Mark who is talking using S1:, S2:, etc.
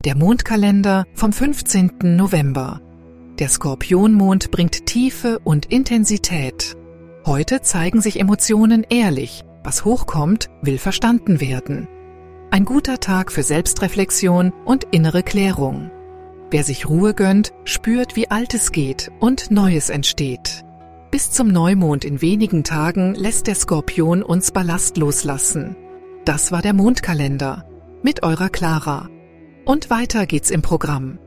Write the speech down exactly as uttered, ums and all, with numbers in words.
S1: Der Mondkalender vom fünfzehnten November. Der Skorpionmond bringt Tiefe und Intensität. Heute zeigen sich Emotionen ehrlich. Was hochkommt, will verstanden werden. Ein guter Tag für Selbstreflexion und innere Klärung. Wer sich Ruhe gönnt, spürt, wie Altes geht und Neues entsteht. Bis zum Neumond in wenigen Tagen lässt der Skorpion uns Ballast loslassen. Das war der Mondkalender mit eurer Clara. Und weiter geht's im Programm.